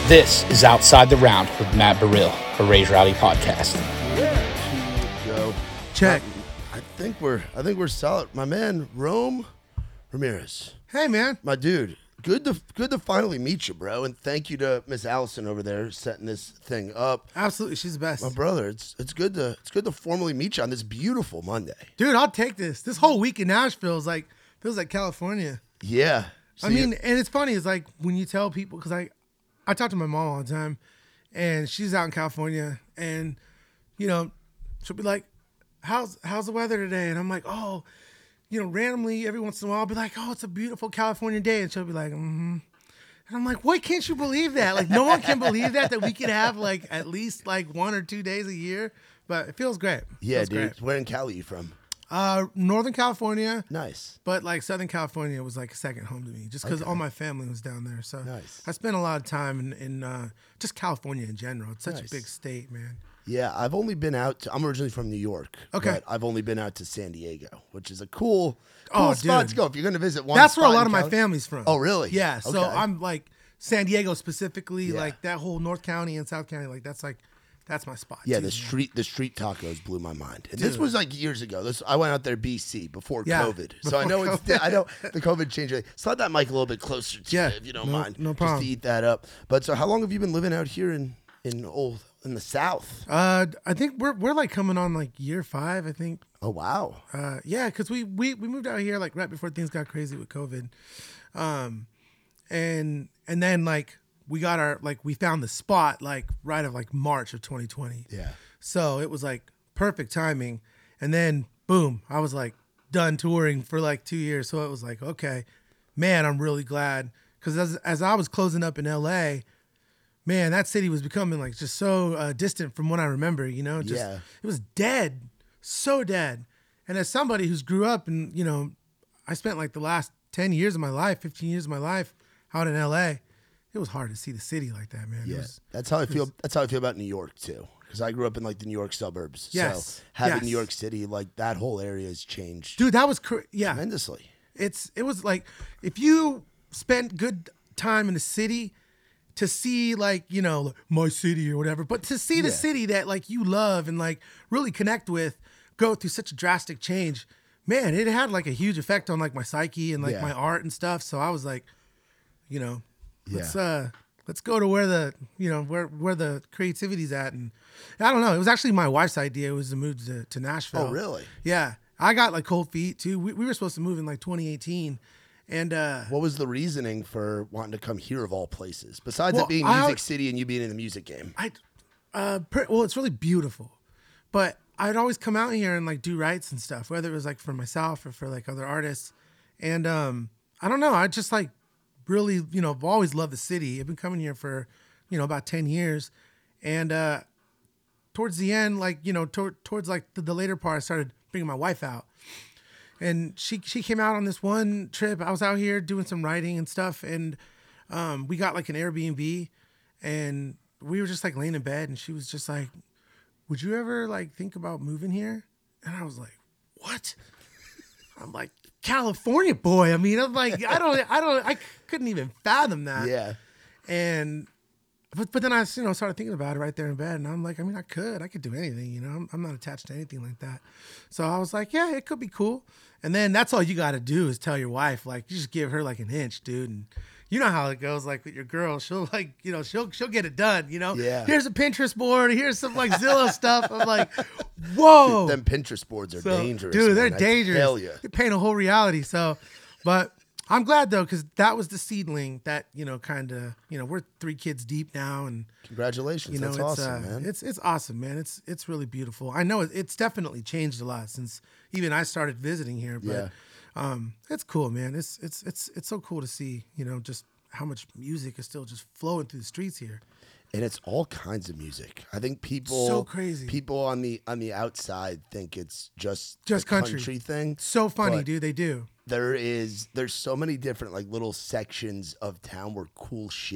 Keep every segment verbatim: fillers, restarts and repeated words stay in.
This is Outside the Round with Matt Burrill, a Rage Rowdy podcast. Go. Check. I think we're I think we're solid. My man, Rome Ramirez. Hey, man. My dude. Good to good to finally meet you, bro. And thank you to Miss Allison over there setting this thing up. Absolutely, she's the best. My brother, it's it's good to it's good to formally meet you on this beautiful Monday. Dude, I'll take this. This whole week in Nashville is like feels like California. Yeah. I mean, and it's funny. It's like when you tell people, because I, I talk to my mom all the time, and she's out in California, and you know, she'll be like, "How's how's the weather today?" And I'm like, "Oh, you know, randomly every once in a while, I'll be like, oh, it's a beautiful California day," and she'll be like, "Mm-hmm." And I'm like, "Why can't you believe that? Like, no one can believe that that we could have like at least like one or two days a year." But it feels great. Yeah, feels dude. Great. Where in Cali you from? Uh, Northern California. Nice. But like Southern California was like a second home to me, just because Okay. all my family was down there. So Nice. I spent a lot of time in, in uh, just California in general. It's such Nice. a big state, man. Yeah, I've only been out to, I'm originally from New York. Okay. But I've only been out to San Diego, which is a cool, Oh, cool spot dude. to go. If you're going to visit one That's where a spot lot in of my Cali- family's from. Oh, really? Yeah. So Okay. I'm like San Diego specifically, Yeah. like that whole North County and South County, like that's like that's my spot. Yeah, too, the man. street the street tacos blew my mind. And this Dude. was like years ago. This I went out there B C before Yeah, COVID. So I know before it's I know the COVID changed it. Slide that mic a little bit closer to Yeah, you if you don't no- mind. no Just problem. to eat that up. But so how long have you been living out here in in old in the South? Uh, I think we're we're like coming on like year five. I think. Oh wow. Uh, yeah, because we, we we moved out here like right before things got crazy with COVID, um, and and then like we got our like we found the spot like right of like March of twenty twenty. Yeah. So it was like perfect timing, and then boom, I was like done touring for like two years. So it was like, okay, man, I'm really glad, because as as I was closing up in L A, man, that city was becoming like just so uh, distant from what I remember. You know, just Yeah. it was dead, so dead. And as somebody who's grew up and you know, I spent like the last ten years of my life, fifteen years of my life out in L A. It was hard to see the city like that, man. It Yeah. was, That's how I feel that's how I feel about New York too. Because I grew up in like the New York suburbs. Yes, So having yes. New York City, like that whole area has changed dude, that was cr- yeah. tremendously. It's it was like if you spent good time in the city to see like, you know, my city or whatever, but to see the Yeah. city that like you love and like really connect with go through such a drastic change, man, it had like a huge effect on like my psyche and like Yeah. my art and stuff. So I was like, you know, let's Yeah. uh let's go to where the you know where where the creativity's at. And I don't know, it was actually my wife's idea was to move to, to Nashville. Oh really? Yeah. I got like cold feet too. We, we were supposed to move in like twenty eighteen. And uh, What was the reasoning for wanting to come here of all places? Besides Well, it being I- Music City and you being in the music game. I, uh, per, well, it's really beautiful, but I'd always come out here and like do rights and stuff, whether it was like for myself or for like other artists. And um, I don't know, I just like really, you know, I've always loved the city. I've been coming here for, you know, about ten years. And uh, towards the end, like, you know, tor- towards like the, the later part, I started bringing my wife out. And she she came out on this one trip. I was out here doing some writing and stuff, and um, we got like an Airbnb, and we were just like laying in bed, and she was just like, "Would you ever like think about moving here?" And I was like, "What?" I'm like, "California boy." I mean, I'm like, I don't, I don't, I couldn't even fathom that. Yeah. And but but then I you know started thinking about it right there in bed, and I'm like, I mean, I could, I could do anything, you know. I'm, I'm not attached to anything like that. So I was like, yeah, it could be cool. And then that's all you got to do is tell your wife, like, you just give her like an inch, dude. And you know how it goes, like with your girl, she'll like, you know, she'll she'll get it done, you know. Yeah. Here's a Pinterest board. Here's some like Zillow stuff. I'm like, whoa. Them Pinterest boards are So, dangerous. dude. They're man. I dangerous. tell ya. They paint a whole reality. So, but I'm glad though, because that was the seedling that you know, kind of, you know, we're three kids deep now, and Congratulations. you know, That's it's awesome, uh, man. it's it's awesome, man. It's it's really beautiful. I know it, it's definitely changed a lot since even I started visiting here, but Yeah. um, it's cool, man. It's it's it's it's so cool to see, you know, just how much music is still just flowing through the streets here. And it's all kinds of music. I think people So crazy. People on the on the outside think it's just Just the country. thing. So funny, But dude. They do. There is there's so many different like little sections of town where cool shit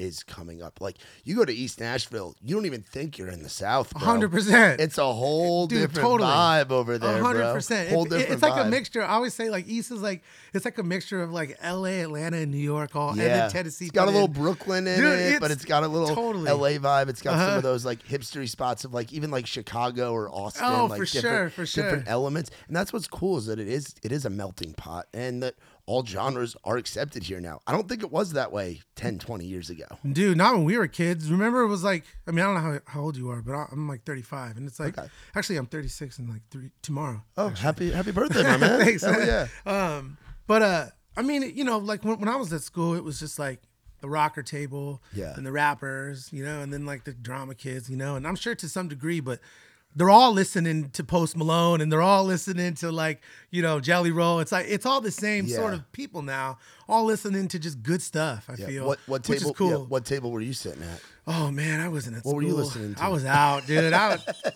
is coming up. Like you go to East Nashville, you don't even think you're in the South, bro. one hundred percent. It's a whole Dude, different totally. vibe over there, one hundred bro. percent. Whole It- different it's like vibe. a mixture. I always say like East is like, it's like a mixture of like L A, Atlanta, and New York, all, and Yeah, then Tennessee. it's got a put little in. Brooklyn in Dude, it, it's but it's got a little totally. L A vibe. It's got some Uh-huh. of those like hipstery spots of like even like Chicago or Austin. Oh, like for different, sure, for sure. different elements, and that's what's cool is that it is it is a melting pot, and that all genres are accepted here now. I don't think it was that way ten, twenty years ago. Dude, not when we were kids. Remember, it was like, I mean, I don't know how, how old you are, but I- I'm like thirty-five, and it's like, Okay. actually, I'm thirty-six in like three tomorrow. Oh, happy happy birthday, my man! Thanks, Hell man. yeah. Um, but uh, I mean, you know, like when, when I was at school, it was just like the rocker table, Yeah. and the rappers, you know, and then like the drama kids, you know, and I'm sure to some degree, but they're all listening to Post Malone and they're all listening to like, you know, Jelly Roll. It's like it's all the same Yeah. sort of people now, all listening to just good stuff. I Yeah. feel What what which table? is cool. yeah, what table were you sitting at? Oh man, I wasn't at What school. were you listening to? I was out, dude. I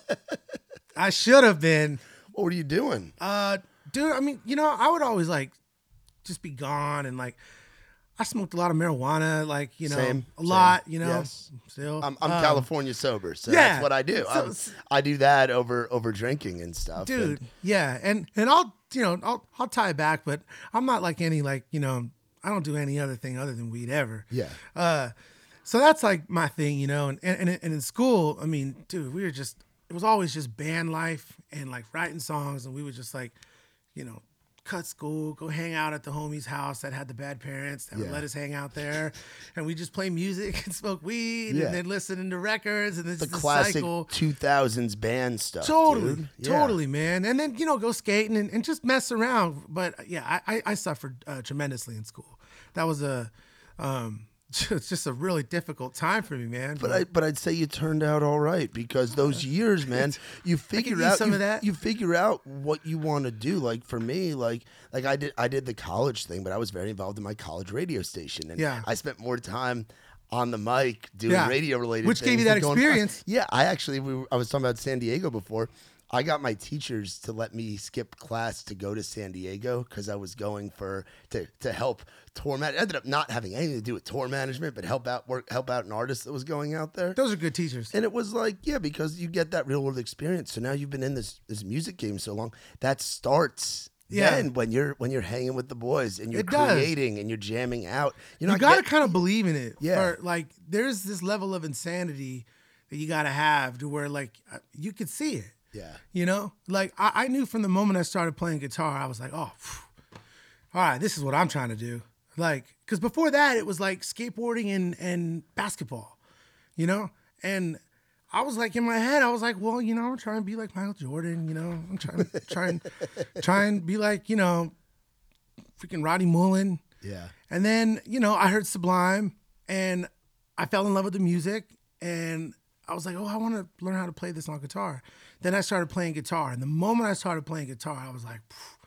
I should have been. What were you doing? Uh, dude, I mean, you know, I would always like just be gone and like I smoked a lot of marijuana, like, you know, Same, a lot, same. you know, Yes. still. I'm, I'm Um, California sober, so yeah. that's what I do. So- I'm- I do that over over drinking and stuff. dude, and- yeah. And, and I'll, you know, I'll, I'll tie it back, but I'm not like any, like, you know, I don't do any other thing other than weed ever. yeah. Uh, so that's like my thing, you know, and, and, and in school, I mean, dude, we were just, it was always just band life and like writing songs. And we would just like, you know, cut school, go hang out at the homie's house that had the bad parents that would Yeah. let us hang out there. And we just play music and smoke weed Yeah. and then listen to records. And this The is the classic cycle. two thousands band stuff. Totally, dude. Yeah. totally, man. And then, you know, go skating and, and just mess around. But yeah, I, I, I suffered uh, tremendously in school. That was a, um, it's just a really difficult time for me, man. But I, but I'd say you turned out all right because those years, man, you figure use out some you, of that. you figure out what you want to do. Like for me, like like I did I did the college thing, but I was very involved in my college radio station, and Yeah. I spent more time on the mic doing Yeah. radio related, Which gave you that experience. Yeah, I actually we were, I was talking about San Diego before. I got my teachers to let me skip class to go to San Diego because I was going for to to help tour man. It ended up not having anything to do with tour management, but help out work help out an artist that was going out there. Those are good teachers. And it was like, yeah, because you get that real world experience. So now you've been in this this music game so long, that starts Yeah. then when you're when you're hanging with the boys and you're It does. creating and you're jamming out. You're You not got to get- kind of believe in it. Yeah. For, like, there's this level of insanity that you got to have to where, like, uh, you could see it. Yeah. You know, like I, I knew from the moment I started playing guitar, I was like, oh, phew, all right, this is what I'm trying to do. Like, because before that, it was like skateboarding and, and basketball, you know? And I was like, in my head, I was like, well, you know, I'm trying to be like Michael Jordan, you know? I'm trying to try and, try and be like, you know, freaking Roddy Mullen. Yeah. And then, you know, I heard Sublime and I fell in love with the music and I was like, oh, I want to learn how to play this on guitar. Then I started playing guitar. And the moment I started playing guitar, I was like,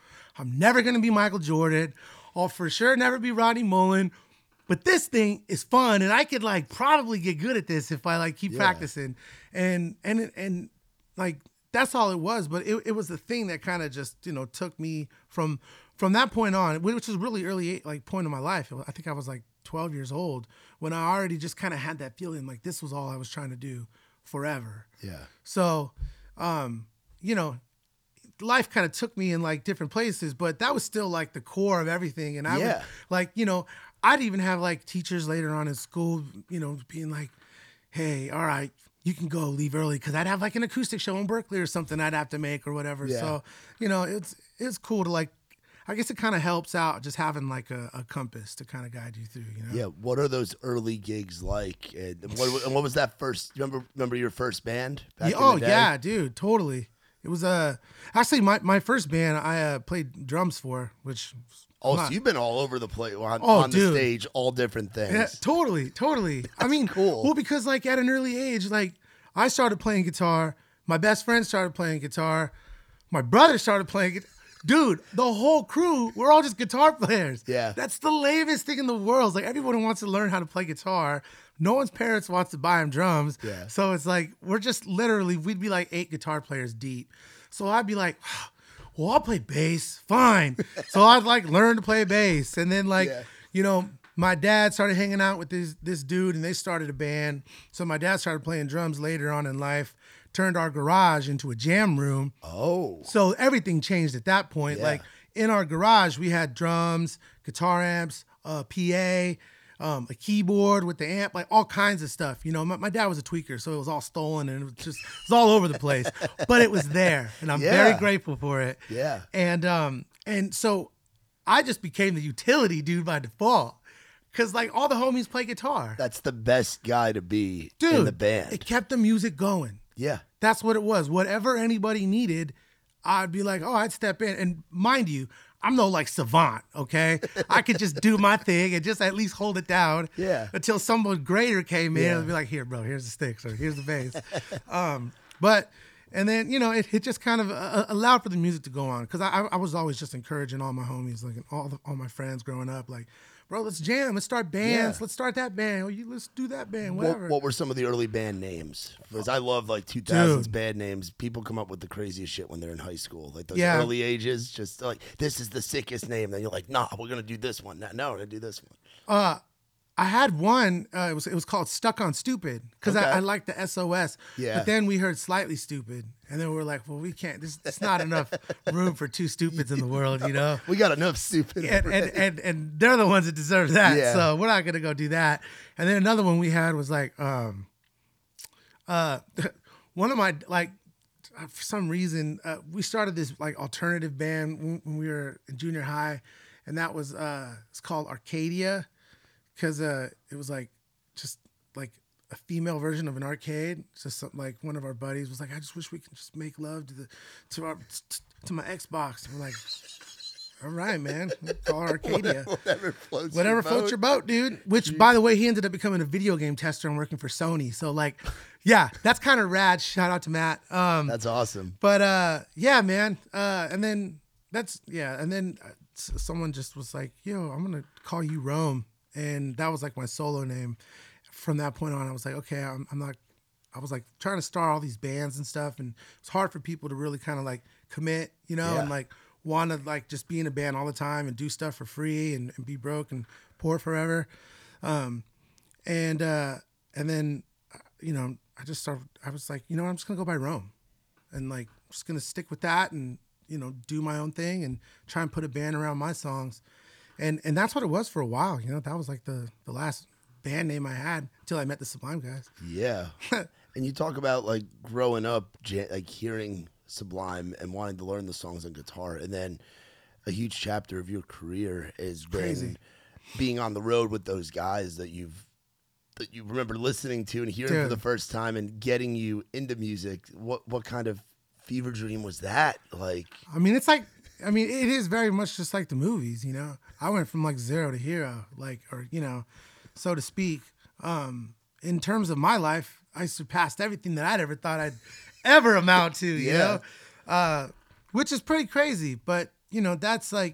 I'm never going to be Michael Jordan. I'll for sure never be Roddy Mullen. But this thing is fun. And I could like probably get good at this if I like keep Yeah. practicing. And, and, and like, that's all it was. But it, it was the thing that kind of just, you know, took me from, from that point on, which was really early, like point in my life. I think I was like twelve years old when I already just kind of had that feeling like this was all I was trying to do forever. Yeah. So, um, you know, life kind of took me in like different places, but that was still like the core of everything. And I Yeah. would like, you know, I'd even have like teachers later on in school, you know, being like, hey, all right, you can go leave early. Cause I'd have like an acoustic show in Berkeley or something I'd have to make or whatever. Yeah. So, you know, it's, it's cool to like, I guess it kind of helps out just having like a, a compass to kind of guide you through, you know? Yeah. What are those early gigs like? And what, and what was that first? Remember, remember your first band? Back Yeah, in oh the day? yeah, dude, totally. It was uh actually my, my first band I uh, played drums for, which Oh, not- so you've been all over the place on, Oh, on the dude. stage, all different things. yeah, totally, totally. I mean, cool. Well, because like at an early age, like I started playing guitar, my best friend started playing guitar, my brother started playing guitar. Dude, the whole crew, we're all just guitar players. Yeah. That's the lamest thing in the world. It's like everyone wants to learn how to play guitar. No one's parents wants to buy them drums. Yeah. So it's like, we're just literally, we'd be like eight guitar players deep. So I'd be like, well, I'll play bass. Fine. So I'd like learn to play bass. And then like, Yeah. you know, my dad started hanging out with this this dude, and they started a band. So my dad started playing drums later on in life, turned our garage into a jam room. Oh. So everything changed at that point. Yeah. Like in our garage, we had drums, guitar amps, uh, P A, um, a keyboard with the amp, like all kinds of stuff. You know, my, my dad was a tweaker, so it was all stolen and it was just it was all over the place. But it was there, and I'm Yeah. very grateful for it. Yeah. And um and so I just became the utility dude by default. Cause like all the homies play guitar. That's the best guy to be Dude, in the band. it kept the music going. Yeah. That's what it was. Whatever anybody needed, I'd be like, oh, I'd step in. And mind you, I'm no like savant, okay? I could just do my thing and just at least hold it down. Yeah. Until someone greater came in Yeah. and be like, here, bro, here's the sticks or here's the bass. um, but, and then, you know, it, it just kind of uh, allowed for the music to go on. Cause I, I was always just encouraging all my homies, like all the, all my friends growing up, like, bro, let's jam. Let's start bands. Yeah. Let's start that band. Or you, let's do that band. What, Whatever. what were some of the early band names? Because I love like two thousands Dude. band names. People come up with the craziest shit when they're in high school. Like those Yeah. early ages, just like, this is the sickest name. Then you're like, nah, we're going to do this one. No, no, we're going to do this one. Uh, I had one. Uh, it was it was called Stuck on Stupid because Okay. I, I liked the S O S. Yeah. But then we heard Slightly Stupid, and then we were like, well, we can't. There's, there's not enough room for two stupids in the world, you know. We got enough stupid. And, and and and they're the ones that deserve that. Yeah. So we're not gonna go do that. And then another one we had was like, um, uh, one of my like, for some reason, uh, we started this like alternative band when, when we were in junior high, and that was uh, it's called Arcadia, because uh, it was like just like a female version of an arcade. It's just something like one of our buddies was like, I just wish we could just make love to the to our to my Xbox. And we're like, all right, man, we'll call her Arcadia. Whatever floats Whatever your floats boat. your boat, dude. Which, by the way, he ended up becoming a video game tester and working for Sony. So, like, yeah, that's kind of rad. Shout out to Matt. Um, That's awesome. but uh, yeah, man. Uh, and then that's yeah, and then uh, s- someone just was like, "Yo, I'm gonna call you Rome," and that was like my solo name. From that point on, I was like, okay, I'm, I'm not. I was like trying to start all these bands and stuff, and it's hard for people to really kind of like commit, you know, Yeah. and like want to like just be in a band all the time and do stuff for free and, and be broke and poor forever. Um, and uh, and then uh, you know, I just started. I was like, you know, what, I'm just gonna go by Rome, and like just gonna stick with that, and you know, do my own thing and try and put a band around my songs, and and that's what it was for a while. You know, that was like the the last band name I had until I met the Sublime guys. Yeah. And you talk about like growing up, ja- like hearing Sublime and wanting to learn the songs on guitar. And then a huge chapter of your career has been Crazy. being on the road with those guys that you've that you remember listening to and hearing for Dude. the first time and getting you into music. What what kind of fever dream was that? Like, I mean, it's like, I mean, it is very much just like the movies, you know. I went from like zero to hero, like, or you know, so to speak. Um, in terms of my life, I surpassed everything that I'd ever thought I'd ever amount to, you Yeah. know, uh, which is pretty crazy. But you know, that's like,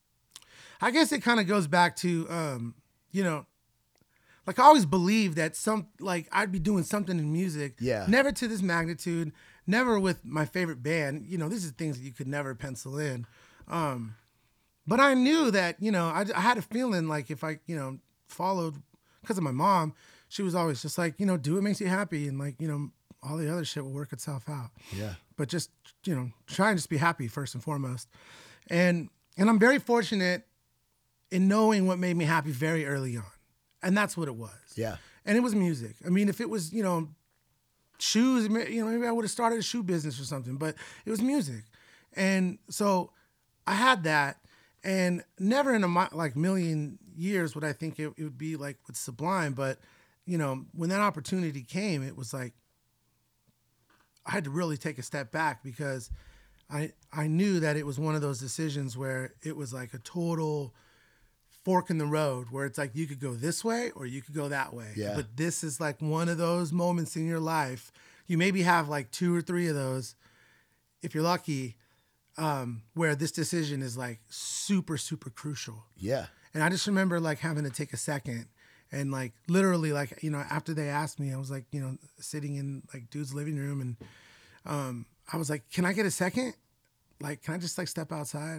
I guess it kind of goes back to, um, you know, like I always believed that some, like I'd be doing something in music, Yeah. never to this magnitude, never with my favorite band. You know, these are things that you could never pencil in. Um, but I knew that, you know, I, I had a feeling like if I, you know, followed, because of my mom, she was always just like, you know, do what makes you happy, and like, you know, all the other shit will work itself out. yeah. But just, you know, try and just be happy first and foremost. And and I'm very fortunate in knowing what made me happy very early on. And that's what it was. Yeah. And it was music. I mean, if it was, you know, shoes, you know, maybe I would have started a shoe business or something, but it was music. And so I had that, and never in a mi- like million years would I think it, it would be like with Sublime. But, you know, when that opportunity came, it was like, I had to really take a step back, because I I knew that it was one of those decisions where it was like a total fork in the road, where it's like you could go this way or you could go that way. Yeah. But this is like one of those moments in your life. You maybe have like two or three of those, if you're lucky, um, where this decision is like super, super crucial. Yeah. And I just remember like having to take a second and like literally like, you know, after they asked me, I was like, you know, sitting in like dude's living room, and um, I was like, can I get a second? Like, can I just like step outside?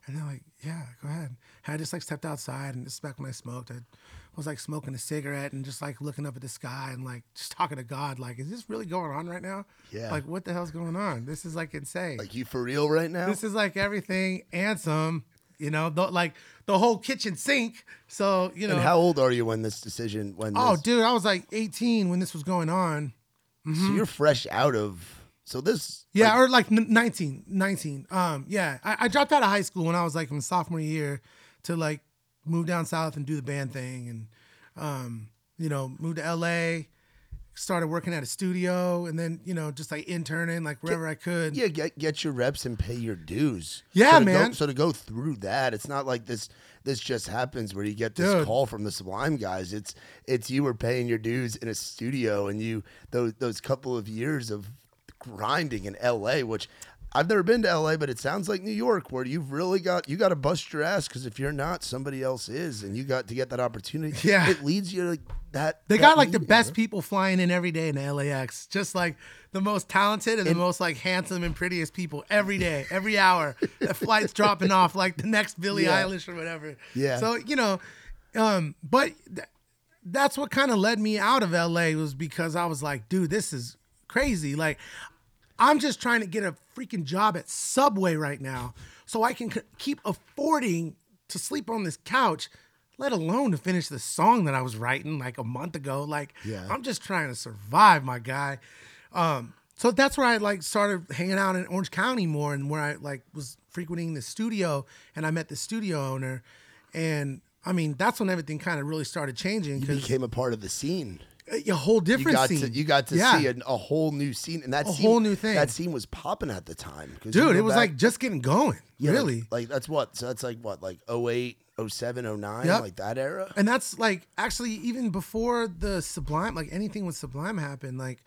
And they're like, yeah, go ahead. And I just like stepped outside, and this is back when I smoked. I was like smoking a cigarette and just like looking up at the sky and like just talking to God, like, is this really going on right now? Yeah. Like, what the hell's going on? This is like insane. Like, you for real right now? This is like everything and some, you know, the, like the whole kitchen sink. So, you know. And how old are you when this decision, when Oh, this, dude, I was like eighteen when this was going on. so you're fresh out of, so this. Yeah, like, or like n- nineteen, nineteen. Um, yeah, I, I dropped out of high school when I was like in sophomore year to like move down south and do the band thing, and um, you know, moved to L A, started working at a studio, and then you know just like interning like wherever I could. Yeah, get get your reps and pay your dues. Yeah, so to man. Go, so to go through that, it's not like this. This just happens where you get this Dude. call from the Sublime guys. It's it's you were paying your dues in a studio, and you those those couple of years of grinding in L A, which I've never been to L A, but it sounds like New York, where you've really got you got to bust your ass, because if you're not, somebody else is, and you got to get that opportunity. Yeah. It leads you to like that. They that got like the meeting, best bro. people flying in every day in L A X. Just like the most talented and the most like handsome and prettiest people every day, every hour. The flight's dropping off like the next Billie Yeah. Eilish or whatever. Yeah. So, you know, um, but th- that's what kind of led me out of L A, was because I was like, dude, this is crazy. Like, I'm just trying to get a freaking job at Subway right now so I can c- keep affording to sleep on this couch, let alone to finish the song that I was writing like a month ago. Like, Yeah. I'm just trying to survive, my guy. Um, so that's where I like started hanging out in Orange County more, and where I like was frequenting the studio, and I met the studio owner. And I mean, that's when everything kind of really started changing, You because became a part of the scene. a whole You different got scene. to you got to Yeah. see a, a whole new scene, and that A scene, whole new thing. That scene was popping at the time, 'cause you Dude, go it was back- like just getting going. yeah, like- really. Like, that's what. So that's like what, like oh eight, oh seven, oh nine, Yep. like that era. And that's like actually even before the Sublime, like anything with Sublime happened, like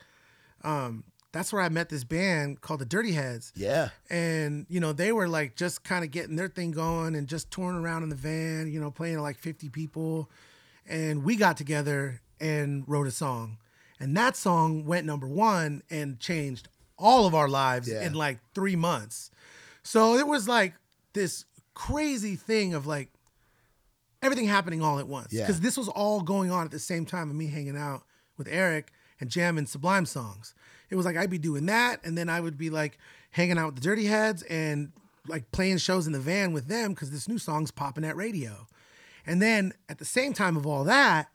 um that's where I met this band called the Dirty Heads. Yeah, And, you know, they were like just kind of getting their thing going and just touring around in the van, you know, playing to like fifty people. And we got together and wrote a song. And that song went number one and changed all of our lives Yeah. in like three months. So it was like this crazy thing of like everything happening all at once. Yeah. Because this was all going on at the same time of me hanging out with Eric and jamming Sublime songs. It was like I'd be doing that, and then I would be like hanging out with the Dirty Heads and like playing shows in the van with them because this new song's popping at radio. And then at the same time of all that,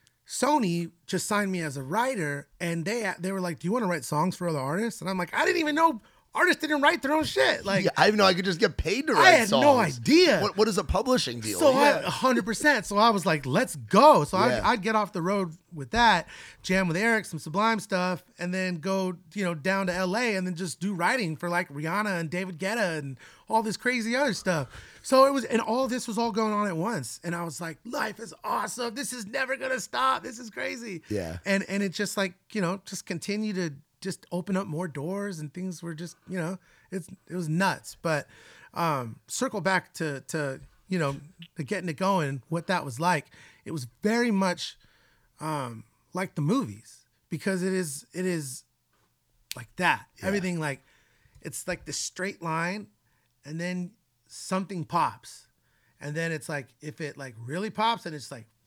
Sony just signed me as a writer, and they they were like, "Do you want to write songs for other artists?" And I'm like, "I didn't even know artists didn't write their own shit." Like, yeah, I didn't know I could just get paid to I write had songs. no idea. What what is a publishing deal? So I, yeah. one hundred percent. So I was like, let's go. So Yeah. I'd, I'd get off the road with that, jam with Eric, some Sublime stuff, and then go, you know, down to L A and then just do writing for like Rihanna and David Guetta and all this crazy other stuff. So it was, and all this was all going on at once. And I was like, life is awesome. This is never going to stop. This is crazy. Yeah. And, and it just like, you know, just continued to just open up more doors, and things were just, you know, it's, it was nuts. But um, circle back to, to, you know, the getting it going, what that was like. It was very much um, like the movies, because it is, it is like that. Yeah. Everything like, it's like the straight line, and then something pops. And then it's like, if it like really pops, and it's like,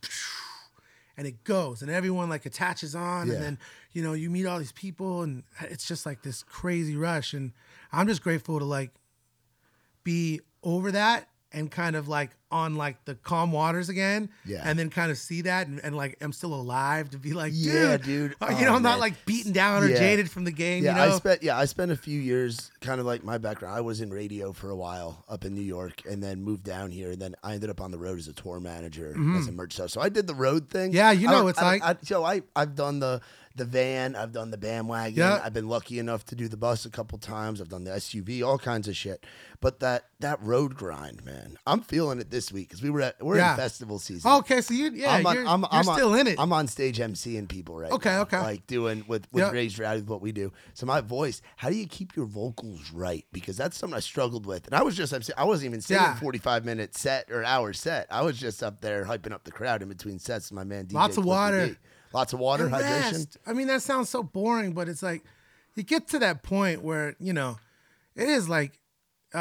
and it goes, and everyone like attaches on, Yeah. and then, you know, you meet all these people, and it's just like this crazy rush. And I'm just grateful to like be over that and kind of like on like the calm waters again. Yeah. And then kind of see that, and, and like I'm still alive to be like, dude, Yeah, dude. uh, you Oh, know, I'm not man. like beaten down or Yeah. jaded from the game. Yeah, you know? I spent yeah, I spent a few years, kind of like my background. I was in radio for a while up in New York, and then moved down here, and then I ended up on the road as a tour manager, as a merch seller. So I did the road thing. Mm-hmm. Yeah, you I know don't- what it's I don't- like. I, so I I've done the the van, I've done the bandwagon. Yeah. I've been lucky enough to do the bus a couple times. I've done the S U V, all kinds of shit. But that that road grind, man, I'm feeling it this week, because we were at we're Yeah. in festival season. Okay, so you, yeah, I'm on- you're, I'm- you're I'm on- still in it. I'm on stage emceeing people right Okay, now. okay. Like doing with, with Yep. Raised Rowdy, what we do. So my voice, how do you keep your vocals right? Because that's something I struggled with. And I was just, I wasn't even singing Yeah. forty-five minute set or hour set. I was just up there hyping up the crowd in between sets with my man D J. Lots of Flippy water. D. Lots of water, And hydration. rest. I mean, that sounds so boring, but it's like you get to that point where, you know, it is like uh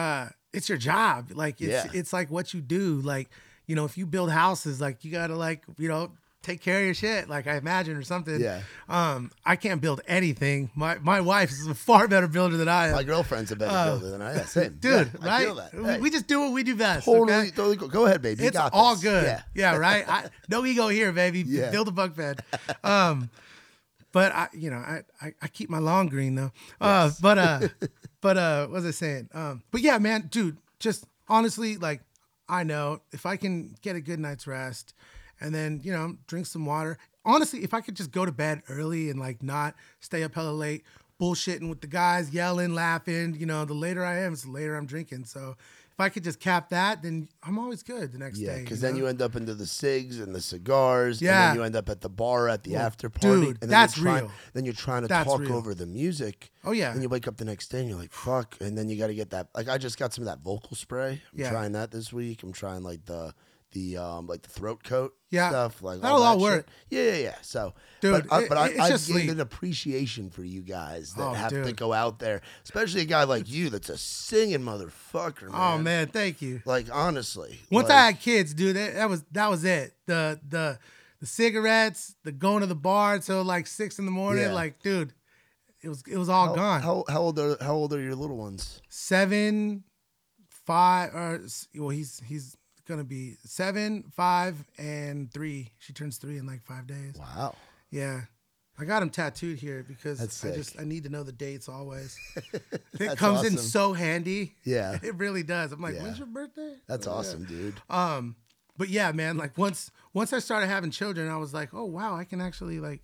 it's your job. Like it's Yeah. it's like what you do. Like, you know, if you build houses, like you gotta like, you know, take care of your shit, like I imagine, or something. Yeah. Um, I can't build anything. My my wife is a far better builder than I am. My girlfriend's a better Uh, builder than I am. Same. Dude, Yeah, I right? feel that. We- Hey, We just do what we do best. totally, okay? totally go. Go ahead, baby. You It's got all this. good. Yeah. Yeah, right. I, no ego here, baby. Yeah. Build a bunk bed. Um, but I, you know, I, I, I keep my lawn green though. Uh, Yes. but uh, but uh, what was I saying? Um, but yeah, man, dude, just honestly, like, I know if I can get a good night's rest, and then you know, drink some water. Honestly, if I could just go to bed early and like not stay up hella late, bullshitting with the guys, yelling, laughing, you know, the later I am, it's the later I'm drinking. So if I could just cap that, then I'm always good the next Yeah, day. because you then know? you end up into the cigs and the cigars. And Yeah. then you end up at the bar at the Well, after party. dude, and then that's you're trying, real. Then you're trying to That's talk real. over the music. Oh, yeah. And you wake up the next day and you're like, fuck. And then you got to get that. Like, I just got some of that vocal spray. I'm Yeah. trying that this week. I'm trying like the, the, um, like the throat coat Yeah. stuff. Like That'll all that work. shit. Yeah, yeah, yeah. So, Dude, but, I, it- but I, it's I've just gained sleep. an appreciation for you guys that Oh, have to dude. go out there, especially a guy like you that's a singing motherfucker, man. Oh man, thank you. Like, honestly. Once like, I had kids, dude, that, that was that was it. The the the cigarettes, the going to the bar until like six in the morning, Yeah. like, dude, it was it was all how, gone. How, how old are how old are your little ones? Seven, five, or well, he's he's gonna be seven, five, and three. She turns three in like five days. Wow. Yeah. I got him tattooed here because That's I sick. just I need to know the dates always. It That's comes in awesome. so handy. Yeah. It really does. I'm like, Yeah. when's your birthday? That's Oh, yeah. awesome, dude. Um, but yeah, man, like once once I started having children, I was like, oh wow, I can actually like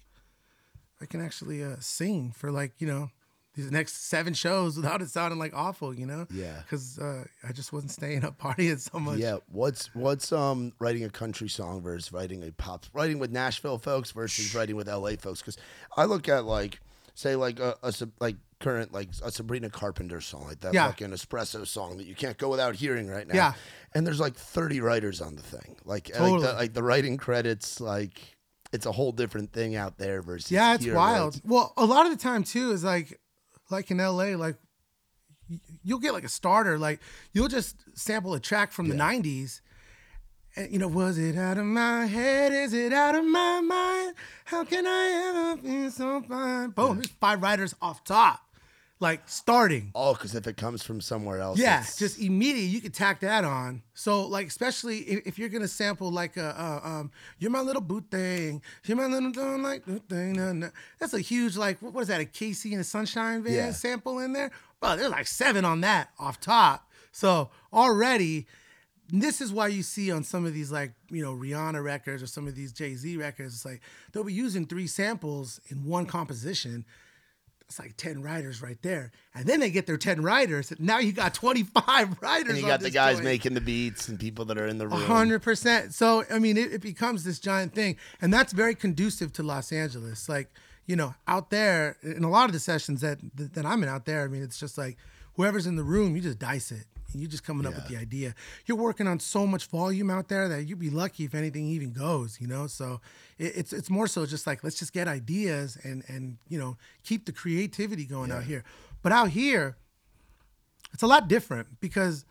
I can actually uh sing for like, you know, these next seven shows without it sounding like awful, you know? Yeah. Because uh, I just wasn't staying up partying so much. Yeah. What's what's um writing a country song versus writing a pop writing with Nashville folks versus writing with L A folks? Because I look at like say like a, a sub- like current like a Sabrina Carpenter song, like that Yeah. fucking espresso song that you can't go without hearing right now. Yeah. And there's like thirty writers on the thing. Like like Totally. the, like the writing credits, like it's a whole different thing out there versus Yeah, it's here, wild. like- Well, a lot of the time too is like, like in L A, like y- you'll get like a starter, like you'll just sample a track from the Yeah. nineties. And, you know, was it out of my head? Is it out of my mind? How can I ever be so fine? Boom, there's five writers off top, like starting. Oh, because if it comes from somewhere else, Yeah, it's- just immediately you could tack that on. So like, especially if, if you're gonna sample like a, uh, um, "You're my little boot thing, you're my little don't like boot thing." Nah, nah. That's a huge like, what, what is that? A Casey and the Sunshine Band Yeah. sample in there? Bro, there's like seven on that off top. So already, this is why you see on some of these like, you know, Rihanna records or some of these Jay-Z records, it's like they'll be using three samples in one composition. It's like ten writers right there. And then they get their ten writers. Now you got twenty-five writers. and you on got the this guys joint. making the beats and people that are in the room. A hundred percent. So I mean, it, it becomes this giant thing, and that's very conducive to Los Angeles. Like, you know, out there in a lot of the sessions that that I'm in out there, I mean, it's just like whoever's in the room, you just dice it. And you're just coming up with the Yeah. idea. You're working on so much volume out there that you'd be lucky if anything even goes. You know, so it, it's it's more so just like let's just get ideas and and you know keep the creativity going out here. But out here, it's a lot different because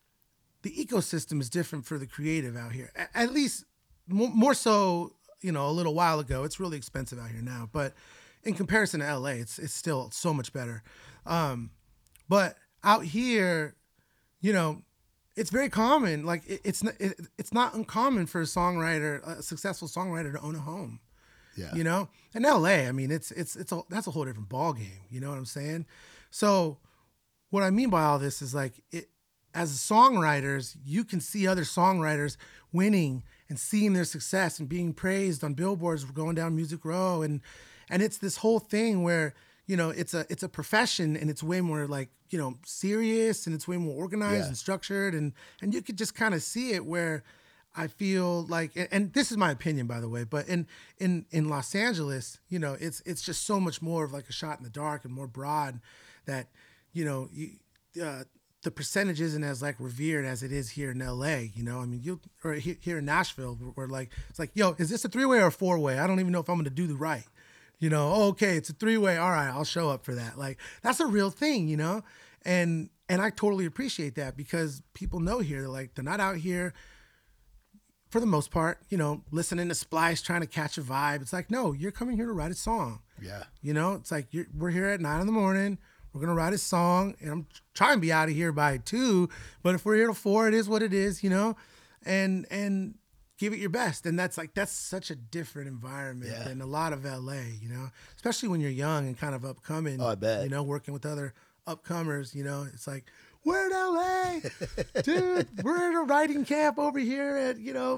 the ecosystem is different for the creative out here. A- At least more, more so, you know, a little while ago. It's really expensive out here now, but in comparison to L A, it's it's still so much better. Um, but out here, you know, it's very common. Like it, it's not it, it's not uncommon for a songwriter, a successful songwriter, to own a home. Yeah. You know, in L A, I mean, it's it's it's a, that's a whole different ball game. You know what I'm saying? So, what I mean by all this is like it. As songwriters, you can see other songwriters winning and seeing their success and being praised on billboards, going down Music Row, and and it's this whole thing where you know it's a it's a profession and it's way more like you know serious and it's way more organized Yeah. and structured and and you could just kind of see it where I feel like and, and this is my opinion by the way, but in in in Los Angeles, you know it's it's just so much more of like a shot in the dark and more broad that you know you. Uh, the percentage isn't as like revered as it is here in L A, you know? I mean, you or he- here in Nashville, where, where like, it's like, yo, is this a three-way or a four-way? I don't even know if I'm going to do the right. You know, oh, okay, it's a three-way. All right, I'll show up for that. Like, that's a real thing, you know? And and I totally appreciate that because people know here, they're like, they're not out here for the most part, you know, listening to Splice, trying to catch a vibe. It's like, no, you're coming here to write a song. Yeah. You know, it's like, you're, we're here at nine in the morning. We're going to write a song, and I'm trying to be out of here by two. But if we're here till four, it is what it is, you know, and, and give it your best. And that's like, that's such a different environment Yeah. than a lot of L A, you know, especially when you're young and kind of upcoming, Oh, I bet. you know, working with other upcomers, you know, it's like, we're in L A, dude, we're in a writing camp over here at, you know,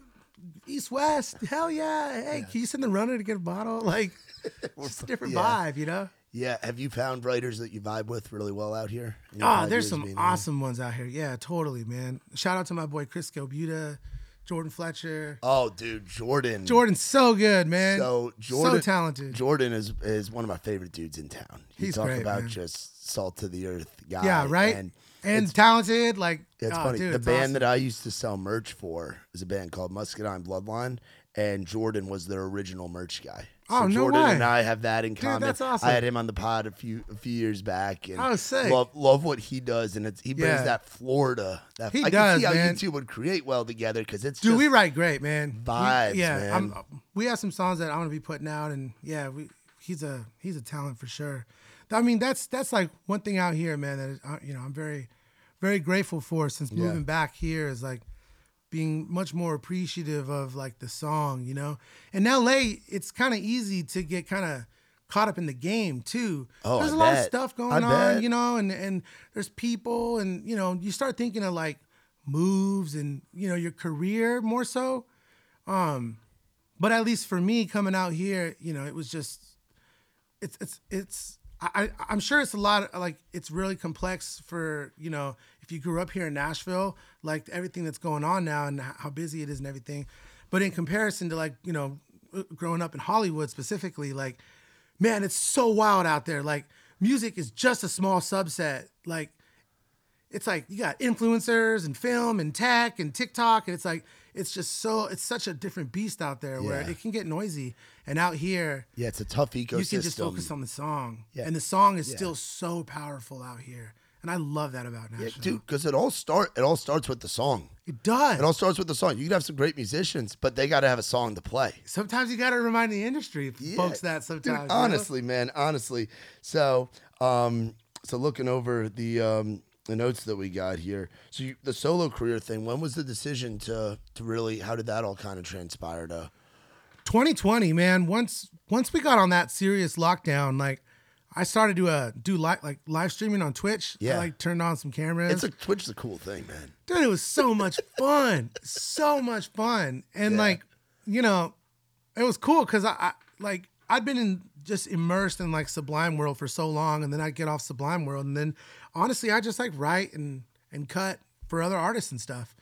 East West. Hell yeah. Hey, Yeah. can you send the runner to get a bottle? Like, it's just a different Yeah. vibe, you know? Yeah. Have you found writers that you vibe with really well out here? in your Oh, five there's years some being here? awesome ones out here. Yeah, totally, man. Shout out to my boy Chris Gilbuda, Jordan Fletcher. Oh, dude, Jordan. Jordan's so good, man. So Jordan, so talented. Jordan is is one of my favorite dudes in town. You He's talk great, about man. just salt to the earth guy. Yeah, right. And And, it's- talented, like it's oh, funny. dude, the it's band awesome. that I used to sell merch for is a band called Muscadine Bloodline, and Jordan was their original merch guy. Oh, so no Jordan way. and I have that in Dude, common. that's awesome. I had him on the pod a few a few years back, and Oh, sick. love love what he does, and it's he brings Yeah. that Florida. That He I does, can see how man. you two would create well together because it's Dude, just we write great, man. We- vibes, yeah, man. I'm, we have some songs that I'm gonna be putting out, and yeah, we, he's a he's a talent for sure. I mean, that's that's like one thing out here, man. That is, uh, you know, I'm very very grateful for since Yeah. moving back here is like being much more appreciative of like the song, you know. In L A, it's kind of easy to get kind of caught up in the game too. Oh, there's I a lot of bet. stuff I going on, bet. you know, and and there's people, and you know, you start thinking of like moves and you know your career more so. Um, but at least for me coming out here, you know, it was just it's it's it's I, I I'm sure it's a lot of, like it's really complex for, you know, if you grew up here in Nashville, like everything that's going on now and how busy it is and everything. But in comparison to like, you know, growing up in Hollywood specifically, like, man, it's so wild out there. Like music is just a small subset. Like it's like you got influencers and film and tech and TikTok, and it's like it's just so it's such a different beast out there where Yeah. it can get noisy. And out here, yeah, it's a tough ecosystem. you can just focus on the song, Yeah. and the song is Yeah. still so powerful out here, and I love that about Nashville. Yeah, dude, because it all start it all starts with the song. It does. It all starts with the song. You can have some great musicians, but they got to have a song to play. Sometimes you got to remind the industry Yeah. folks that sometimes. Dude, you know? honestly, man, honestly. So, um, so looking over the um, the notes that we got here. So you, the solo career thing. When was the decision to to really? How did that all kind of transpire? To twenty twenty, man. Once once we got on that serious lockdown, like I started to uh, do li- like live streaming on Twitch. Yeah. I like turned on some cameras. it's a Twitch is a cool thing, man. Dude, it was so much fun. So much fun. And Yeah. like, you know, it was cool because I, I like I'd been in just immersed in like Sublime World for so long, and then I'd get off Sublime World, and then honestly I just like write and and cut for other artists and stuff.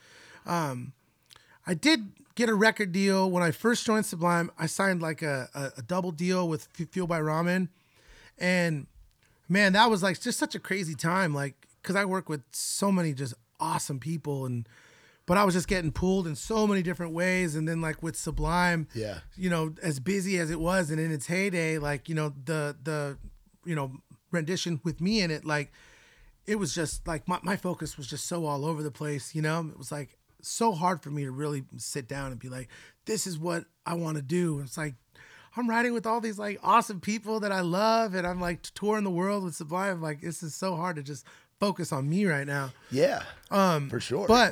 Um I did get a record deal when I first joined Sublime. I signed like a, a, a double deal with F- Fuel by Ramen. And man, that was like just such a crazy time. Like, cause I work with so many just awesome people, and, but I was just getting pulled in so many different ways. And then like with Sublime, Yeah. you know, as busy as it was and in its heyday, like, you know, the, the, you know, rendition with me in it, like, it was just like my, my focus was just so all over the place, you know? It was like so hard for me to really sit down and be like, this is what I want to do. It's like, I'm writing with all these like awesome people that I love, and I'm like touring the world with Sublime. Like, this is so hard to just focus on me right now. Yeah, Um, for sure. But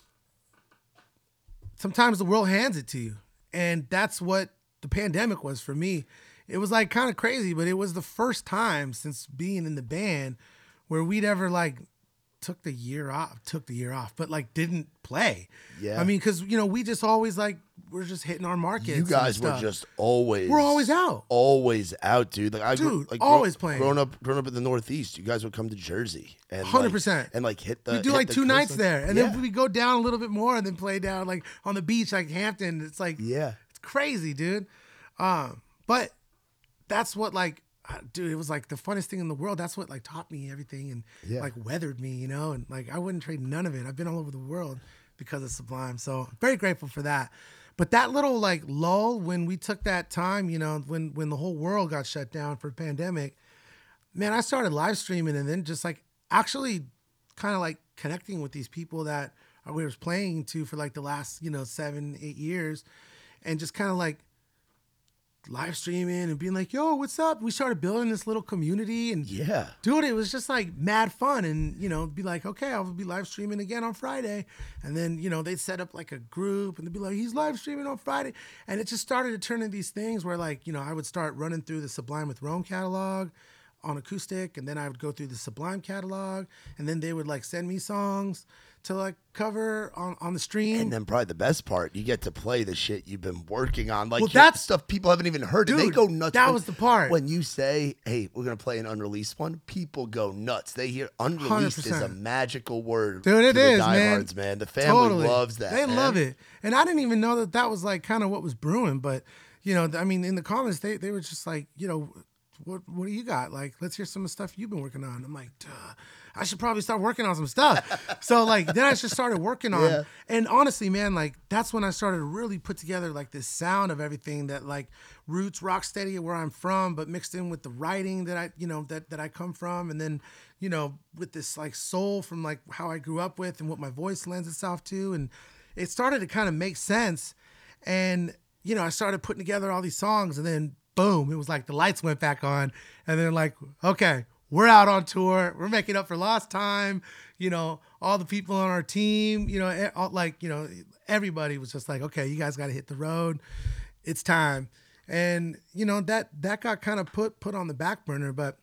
sometimes the world hands it to you. And that's what the pandemic was for me. It was like kind of crazy, but it was the first time since being in the band where we'd ever like took the year off, took the year off, but like didn't play. Yeah. I mean, cause you know, we just always like, we're just hitting our markets. you guys and were stuff. just always We're always out. always out, dude. Like I grew, Dude, like, always grow, playing. Growing up, growing up in the Northeast, you guys would come to Jersey and one hundred like- percent. and like hit the. We do hit like the two nights coastline. there, and yeah. then we go down a little bit more, and then play down like on the beach, like Hampton. It's like yeah. it's crazy, dude. Um, but that's what like, uh, dude, it was like the funnest thing in the world. That's what like taught me everything and Yeah. like weathered me, you know. And like I wouldn't trade none of it. I've been all over the world because of Sublime, so very grateful for that. But that little like lull when we took that time, you know, when when the whole world got shut down for pandemic, man, I started live streaming, and then just like actually kind of like connecting with these people that we were playing to for like the last, you know, seven, eight years, and just kind of like live streaming and being like, yo, what's up? We started building this little community, and Yeah. dude, it was just like mad fun. And, you know, be like, okay, I'll be live streaming again on Friday. And then, you know, they'd set up like a group and they'd be like, he's live streaming on Friday. And it just started to turn into these things where, like, you know, I would start running through the Sublime with Rome catalog on acoustic, and then I would go through the Sublime catalog, and then they would like send me songs to like cover on, on the stream. And then probably the best part, you get to play the shit you've been working on. Like Well, your that's- stuff people haven't even heard. and they Dude, go nuts. that when- was the part. When you say, hey, we're going to play an unreleased one, people go nuts. They hear unreleased is a one hundred percent. magical word. Dude, it to the is, man. diehards, man. The family loves that. They man. love it. And I didn't even know that that was like kind of what was brewing. But, you know, I mean, in the comments, they, they were just like, you know, what what do you got? Like, let's hear some of the stuff you've been working on. I'm like, duh, I should probably start working on some stuff. So, like, then I just started working on. Yeah. And honestly, man, like, that's when I started to really put together, like, this sound of everything that, like, roots, rock steady, where I'm from, but mixed in with the writing that I, you know, that, that I come from. And then, you know, with this, like, soul from, like, how I grew up with and what my voice lends itself to. And it started to kind of make sense. And, you know, I started putting together all these songs, and then boom, it was like the lights went back on, and then like, okay, we're out on tour. We're making up for lost time. You know, all the people on our team, you know, eh, all, like, you know, everybody was just like, okay, you guys got to hit the road. It's time. And, you know, that, that got kind of put, put on the back burner. But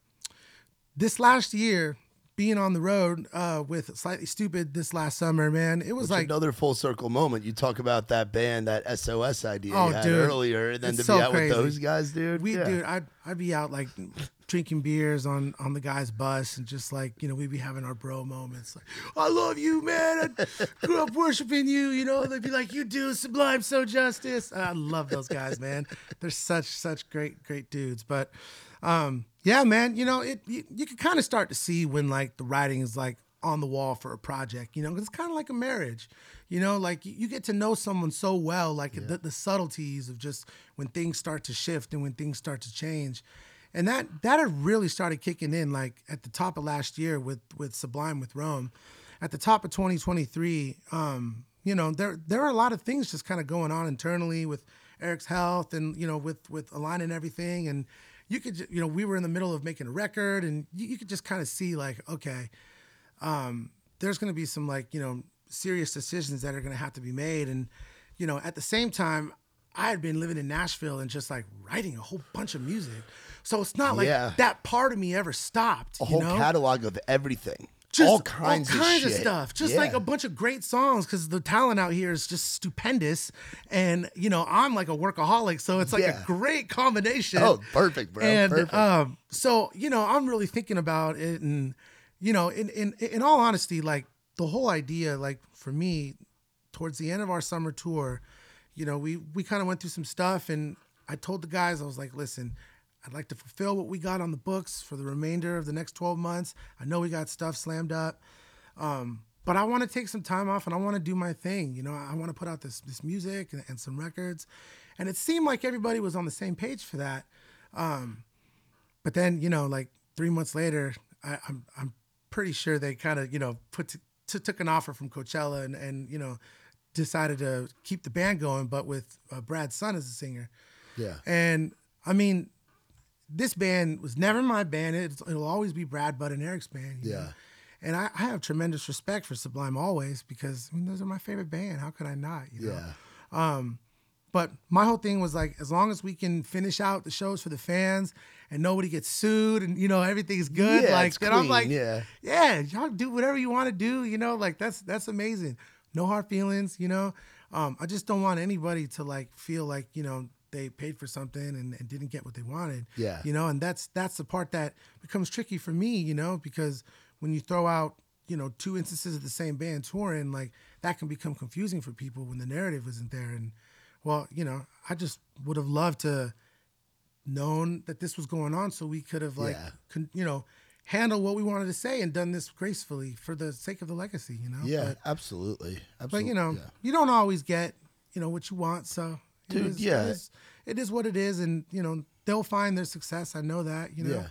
this last year, being on the road uh, with Slightly Stupid this last summer, man, it was Which like another full circle moment. You talk about that band, that S O S idea Oh, you had dude. earlier, and then It's to so be out crazy. with those guys, dude. We, yeah. dude, I'd I'd be out like drinking beers on on the guy's bus, and just like, you know, we'd be having our bro moments. Like, I love you, man. I grew up worshiping you. You know, they'd be like, you do Sublime So Justice. I love those guys, man. They're such such great great dudes. But um, yeah, man, you know, it you, you can kind of start to see when like the writing is like on the wall for a project, you know, 'cause it's kind of like a marriage, you know, like you get to know someone so well, like the, the subtleties of just when things start to shift and when things start to change. And that, that had really started kicking in like at the top of last year with, with Sublime with Rome. At the top of twenty twenty-three, um, you know, there, there are a lot of things just kind of going on internally with Eric's health and, you know, with, with aligning everything. And you could, ju- you know, we were in the middle of making a record, and you, you could just kind of see like, okay, um, there's going to be some like, you know, serious decisions that are going to have to be made. And, you know, at the same time, I had been living in Nashville and just like writing a whole bunch of music. So it's not like Yeah. that part of me ever stopped. a you whole know? catalog of everything. Just all kinds, all kinds of, of, shit. stuff. Just Yeah. like a bunch of great songs, because the talent out here is just stupendous. And, you know, I'm like a workaholic, so it's like Yeah. a great combination. Oh, perfect, bro. And perfect. um, so, you know, I'm really thinking about it. And, you know, in, in, in all honesty, like the whole idea, like for me, towards the end of our summer tour, you know, we, we kind of went through some stuff, and I told the guys, I was like, listen, I'd like to fulfill what we got on the books for the remainder of the next twelve months. I know we got stuff slammed up, um, but I want to take some time off, and I want to do my thing. You know, I want to put out this this music and, and some records. And it seemed like everybody was on the same page for that. Um, but then, you know, like three months later, I, I'm I'm pretty sure they kind of, you know, put t- t- took an offer from Coachella and, and, you know, decided to keep the band going, but with uh, Brad's son as a singer. yeah. And I mean, this band was never my band. It's, it'll always be Brad, Bud, and Eric's band. you Yeah. know? And I, I have tremendous respect for Sublime always, because I mean, those are my favorite band. How could I not? You know? Yeah. Um, but my whole thing was like, as long as we can finish out the shows for the fans and nobody gets sued and, you know, everything's good, Yeah, like it's then I'm clean, like, yeah. yeah, y'all do whatever you want to do, you know, like that's that's amazing. No hard feelings, you know. Um, I just don't want anybody to like feel like, you know, they paid for something and, and didn't get what they wanted. Yeah. You know, and that's that's the part that becomes tricky for me, you know, because when you throw out, you know, two instances of the same band touring, like that can become confusing for people when the narrative isn't there. And well, you know, I just would have loved to known that this was going on, so we could have like, Yeah. con, you know, handled what we wanted to say and done this gracefully for the sake of the legacy, you know. Yeah, But, absolutely. but Absolutely. you know, yeah. you don't always get, you know, what you want. So it Dude, is- yeah. it is, it is what it is, and you know, they'll find their success. I know that, you know. Yeah.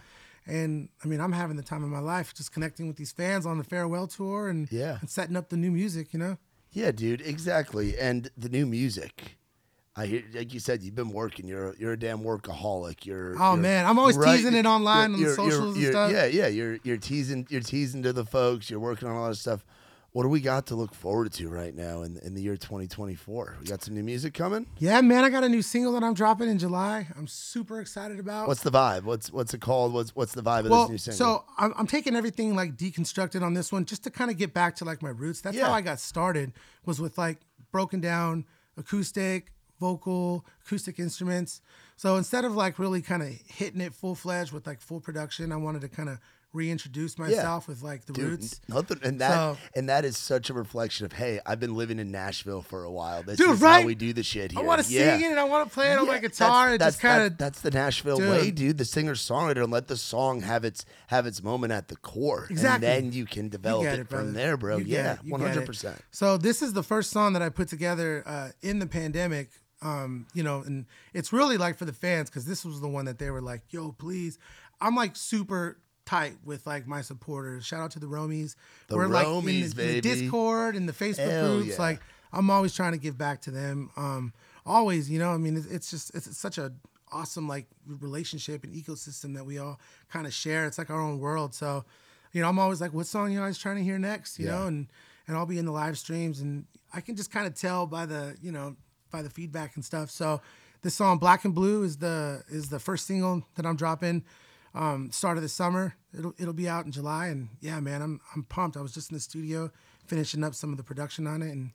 And I mean, I'm having the time of my life just connecting with these fans on the farewell tour and, Yeah. and setting up the new music, you know? Yeah, dude, exactly. And the new music. I hear, like you said, you've been working. You're you're a damn workaholic. You're Oh you're man, I'm always right- teasing it online you're- on the you're- socials you're- and stuff. Yeah, yeah. You're you're teasing you're teasing to the folks. You're working on a lot of stuff. What do we got to look forward to right now in in the year twenty twenty-four? We got some new music coming. Yeah, man, I got a new single that I'm dropping in July. I'm super excited about. What's the vibe? What's what's it called? What's what's the vibe of well, this new single? so I'm, I'm taking everything like deconstructed on this one just to kind of get back to like my roots. That's Yeah. how I got started, was with like broken down acoustic, vocal, acoustic instruments. So instead of like really kind of hitting it full fledged with like full production, I wanted to kind of reintroduce myself with like the Dude, roots. nothing, and that So- and that is such a reflection of, hey, I've been living in Nashville for a while. This Dude, is right? how we do the shit here. I want to yeah. sing it and I want to play it on my Yeah, guitar and that's, just kind that's, of. that's the Nashville Dude. way, dude. The singer songwriter, and let the song have its have its moment at the core, Exactly. and then you can develop get it, it, brother. from there, bro. You get Yeah, it. You one get it. hundred percent. So this is the first song that I put together uh, in the pandemic. Um, you know, and it's really like for the fans because this was the one that they were like, "Yo, please." I'm like super tight with like my supporters. Shout out to the Romies. The We're like in Romies, the, in the baby. Discord and the Facebook Hell groups. yeah. Like I'm always trying to give back to them. Um, always, you know. I mean, it's, it's just it's such a awesome like relationship and ecosystem that we all kind of share. It's like our own world. So, you know, I'm always like, what song you guys trying to hear next? You Yeah. know, and and I'll be in the live streams and I can just kind of tell by the, you know, by the feedback and stuff. So this song Black and Blue is the is the first single that I'm dropping. Um, start of the summer. It'll it'll be out in July. And yeah, man, I'm I'm pumped. I was just in the studio finishing up some of the production on it. And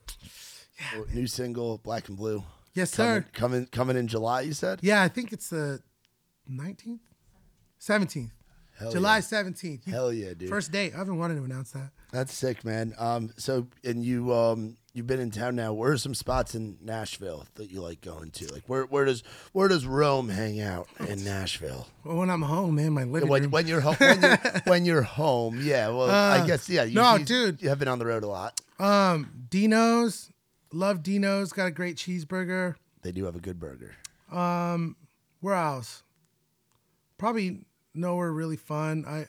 New single, Black and Blue. yes, Coming, sir. coming coming in July. You said. Yeah, I think it's the nineteenth, seventeenth, Hell July yeah. seventeenth. You- Hell yeah, dude. First date. I've been wanting to announce that. That's sick, man. Um, so and you um you've been in town now. Where are some spots in Nashville that you like going to? Like where where does where does Rome hang out in Nashville? Well, when I'm home, man, my living When, room. when you're home, when you're, when you're home, yeah. Well, I Uh, guess yeah. You, no, you- dude. you have been on the road a lot. Um, Dino's, love Dino's. Got a great cheeseburger. They do have a good burger. Where else? Probably nowhere really fun. I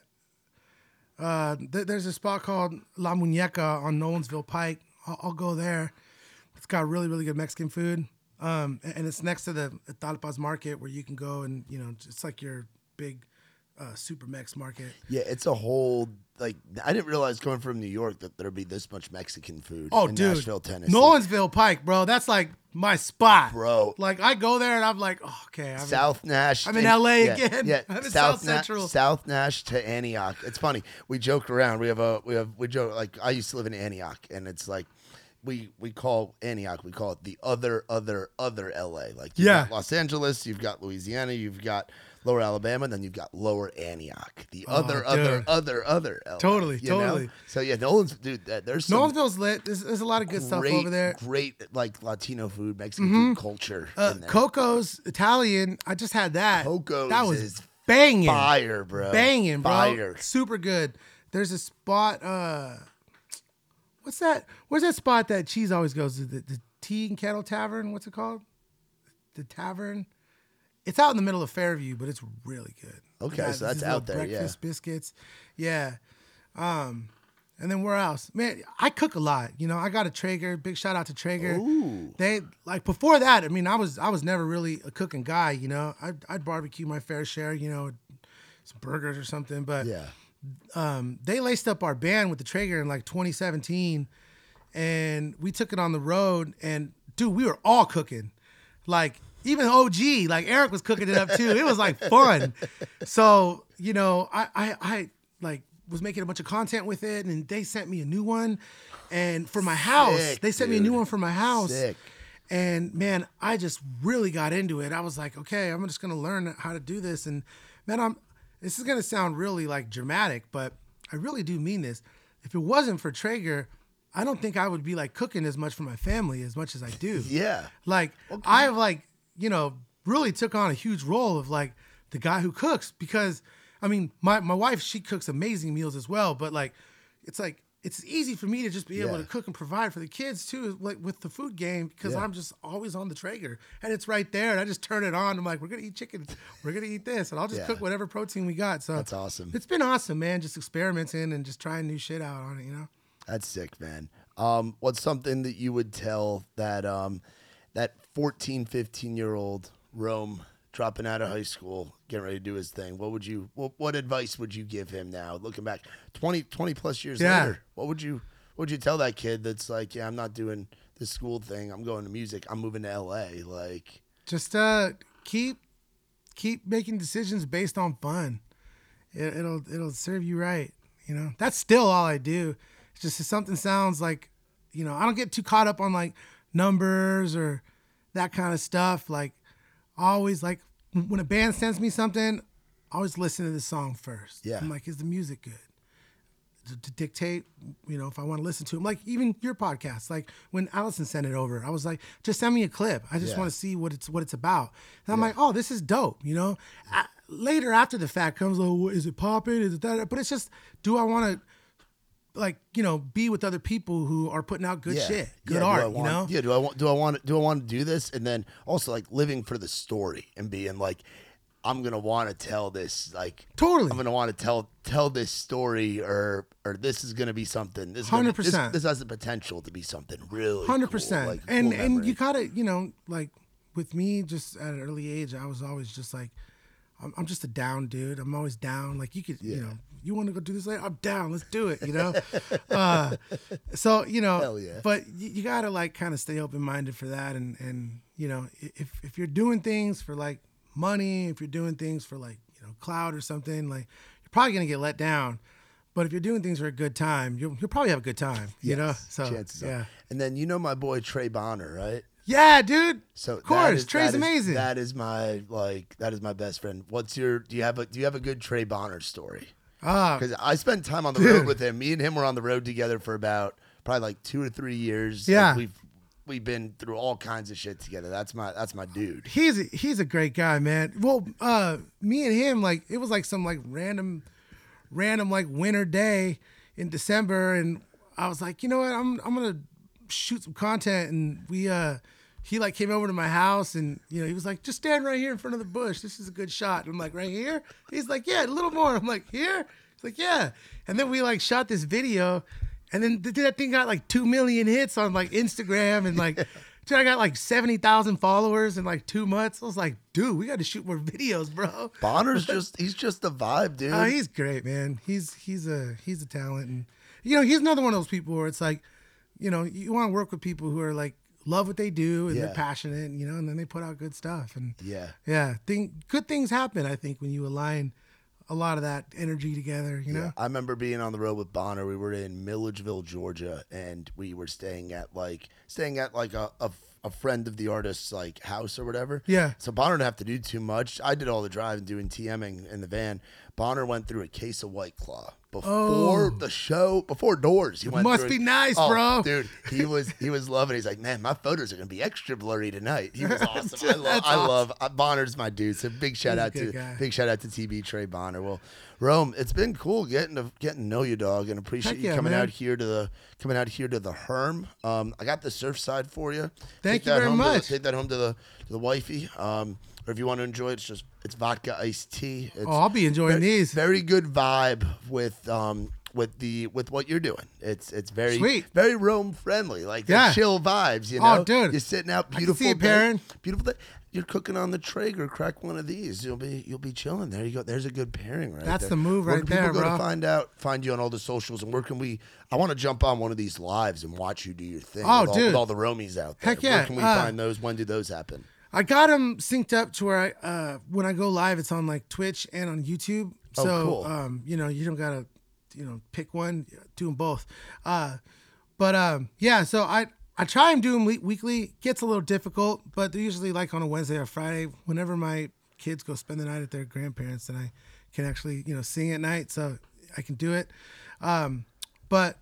uh, th- there's a spot called La Muñeca on Nolensville Pike. I'll, I'll go there. It's got really really good Mexican food. Um, and, and it's next to the Talpas Market where you can go and you know it's like your big uh, super Mex market. Yeah, it's a whole like I didn't realize coming from New York that there'd be this much Mexican food. Oh, in dude, Nashville, Tennessee. Nolensville Pike, bro. That's like my spot, Bro. Like I go there and I'm like, oh, okay, I'm South Nash. I'm in and- L A yeah, again. Yeah, I'm in South, South Na- Central. South Nash to Antioch. It's funny. We joke around. We have a we have we joke like I used to live in Antioch, and it's like we we call Antioch. We call it the other other other L A. Like you've Yeah. got Los Angeles. You've got Louisiana. You've got Lower Alabama, and then you've got Lower Antioch. The other Oh, other dude. other other L A. Totally, you know? totally. So yeah, Nolan's dude. that- There's some Nolensville's lit. There's, there's a lot of good stuff great, over there. Great like Latino food, Mexican food culture. Uh, in there. Coco's Italian. I just had that. Coco's that was is banging, Fire, bro. banging, bro. Fire. Super good. There's a spot. Uh, what's that? Where's that spot that Cheese always goes to? The, the Tea and Kettle Tavern. What's it called? The Tavern. It's out in the middle of Fairview, but it's really good. Okay, They got so that's these little out there, yeah. Breakfast biscuits. Yeah. Um, and then where else? Man, I cook a lot. You know, I got a Traeger. Big shout out to Traeger. Ooh. They like before that. I mean, I was I was never really a cooking guy. You know, I'd, I'd barbecue my fair share. You know, some burgers or something. But Yeah. um, they laced up our band with the Traeger in like twenty seventeen, and we took it on the road. And dude, we were all cooking, like even O G, like Eric was cooking it up too. It was like fun. So you know, I I, I like was making a bunch of content with it, and they sent me a new one, and for my house, Sick, they sent me a dude. new one for my house. Sick. And man, I just really got into it. I was like, okay, I'm just gonna learn how to do this. And man, I'm this is gonna sound really like dramatic, but I really do mean this. If it wasn't for Traeger, I don't think I would be like cooking as much for my family as much as I do. Yeah. Like I've like, you know, really took on a huge role of like the guy who cooks because I mean, my, my wife, she cooks amazing meals as well, but like it's like it's easy for me to just be Yeah. able to cook and provide for the kids too, like with the food game, because Yeah. I'm just always on the Traeger and it's right there. And I just turn it on. I'm like, we're going to eat chicken. We're going to eat this. And I'll just Yeah. cook whatever protein we got. So That's awesome. It's been awesome, man. Just experimenting and just trying new shit out on it, you know? That's sick, man. Um, what's something that you would tell that um, that fourteen, fifteen year old Rome dropping out of high school, getting ready to do his thing? What would you? What, what advice would you give him now, looking back twenty, twenty plus years Yeah. later? What would you? What would you tell that kid that's like, yeah, I'm not doing this school thing. I'm going to music. I'm moving to L A. Like, Just uh, keep keep making decisions based on fun. It, it'll it'll serve you right. You know, that's still all I do. It's just if something sounds like, you know, I don't get too caught up on like numbers or that kind of stuff. Like, always like when a band sends me something, I always listen to the song first. Yeah. I'm like, is the music good? To, to dictate, you know, if I want to listen to them. Like even your podcast, like when Allison sent it over, I was like, just send me a clip. I just Yeah. want to see what it's what it's about. And I'm like, oh, this is dope, you know. I, later after the fact comes, oh, what, is it popping? Is it that? But it's just, do I want to, like, you know, be with other people who are putting out good yeah, shit, yeah, good do art, I you want- know? Yeah. Do I want? Do I want? Do I want to do this? And then also like living for the story and being like, I'm gonna want to tell this. Like, Totally. I'm gonna want to tell tell this story, or or this is gonna be something. This is gonna be- one hundred percent. This, this has the potential to be something really Hundred cool, percent, like, a and cool and memory. you gotta, you know, like with me, just at an early age, I was always just like, I'm, I'm just a down dude. I'm always down. Like you could, you Yeah. know, you want to go do this later? I'm down. Let's do it. You know, uh, so you know, Hell yeah. but you, you gotta like kind of stay open minded for that, and and you know, if if you're doing things for like money, if you're doing things for like, you know, clout or something, like you're probably gonna get let down. But if you're doing things for a good time, you'll you'll probably have a good time. You know, Yes, so chances are. yeah, And then you know my boy Trey Bonner, right? yeah, dude. So of course, that is- Trey's that is- amazing. That is my like that is my best friend. What's your? Do you have a Do you have a good Trey Bonner story? Ah, Because I spent time on the Dude. road with him. Me and him were on the road together for about probably like two or three years. Yeah. Like, we've we've been through all kinds of shit together. That's my that's my dude. he's a, he's a great guy, man. Well, uh, me and him, like, it was like some like random, random like winter day in December, and I was like, you know what, I'm I'm gonna shoot some content, and we uh, he like came over to my house, and you know he was like, just stand right here in front of the bush. This is a good shot. And I'm like, right here? He's like, yeah, a little more. I'm like, here? He's like, yeah. And then we like shot this video. And then th- that thing got like two million hits on like Instagram, and like, dude, I got like seventy thousand followers in like two months. I was like, dude, we got to shoot more videos, bro. Bonner's just he's just the vibe, dude. Oh, he's great, man. He's he's a he's a talent, and you know he's another one of those people where it's like, you know, you want to work with people who are like love what they do and Yeah. they're passionate, and, you know, and then they put out good stuff, and yeah. yeah, thing good things happen. I think when you align a lot of that energy together, you know. Yeah, I remember being on the road with Bonner. We were in Milledgeville, Georgia, and we were staying at like staying at like a, a, a friend of the artist's like house or whatever. Yeah. So Bonner didn't have to do too much. I did all the driving, doing TMing in the van. Bonner went through a case of White Claw before Oh. the show, before doors. He went Must through be it. nice, Oh, bro. dude. He was he was loving it. He's like, man, my photos are gonna be extra blurry tonight. He was awesome. I love That's I awesome. love uh, Bonner's my dude. So big shout He's a out to good guy. big shout out to T B Trey Bonner. Well, Rome, it's been cool getting to getting to know you, dog, and appreciate Heck you yeah, coming man. out here to the coming out here to the Herm. Um, I got the surf side for you. Thank Take you that very home to the- much. take that home to the to the wifey. Um, or if you want to enjoy it, it's just it's vodka iced tea. It's Oh, I'll be enjoying very, these. Very good vibe with um with the with what you're doing. It's it's very Sweet. very Rome friendly, like the Yeah. chill vibes. You Oh, know, dude. you're sitting out, I can beautiful see it day, pairing. beautiful day. You're cooking on the Traeger. Crack one of these. You'll be you'll be chilling. There you go. There's a good pairing right That's there. the move Where right can people there, go bro. to find out find you on all the socials, and where can we? I want to jump on one of these lives and watch you do your thing. Oh, with all, dude. with all the Romies out there. Heck yeah. Where can we Uh, find those? When do those happen? I got them synced up to where I, uh, when I go live, it's on like Twitch and on YouTube. Oh, So, cool. um, you know, you don't gotta, you know, pick one, do them both. Uh, but um, yeah, so I I try and do them le- weekly. Gets a little difficult, but they're usually like on a Wednesday or Friday. Whenever my kids go spend the night at their grandparents, then I can actually, you know, sing at night, so I can do it. Um, but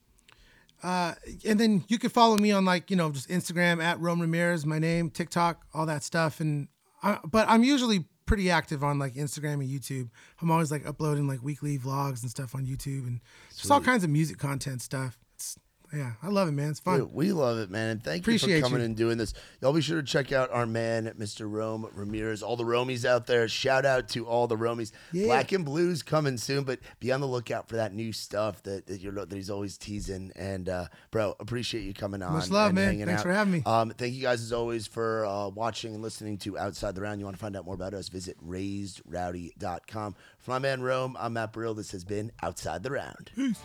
uh, and then you can follow me on like, you know, just Instagram at Rome Ramirez, my name, TikTok, all that stuff. And I, but I'm usually pretty active on like Instagram and YouTube. I'm always like uploading like weekly vlogs and stuff on YouTube and just all kinds of music content stuff. It's, yeah, I love it, man. It's fun. Dude, we love it, man. And thank Appreciate you for coming you. and doing this. Y'all be sure to check out our man, Mister Rome Ramirez. All the Romies out there. Shout out to all the Romies. Yeah. Black and Blues coming soon, but be on the lookout for that new stuff that, that you're that he's always teasing. And uh, bro, appreciate you coming on. Much love, and man. hanging Thanks out. for having me. Um, thank you guys as always for uh, watching and listening to Outside the Round. You want to find out more about us? Visit raised rowdy dot com. For my man Rome, I'm Matt Brill. This has been Outside the Round. Peace.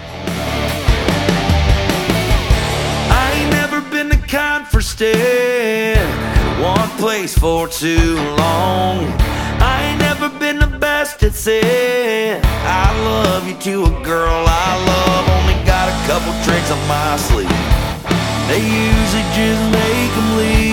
I ain't never been the kind for staying in one place for too long. I ain't never been the best at saying I love you to a girl I love. Only got a couple tricks up my sleeve. They usually just make 'em leave.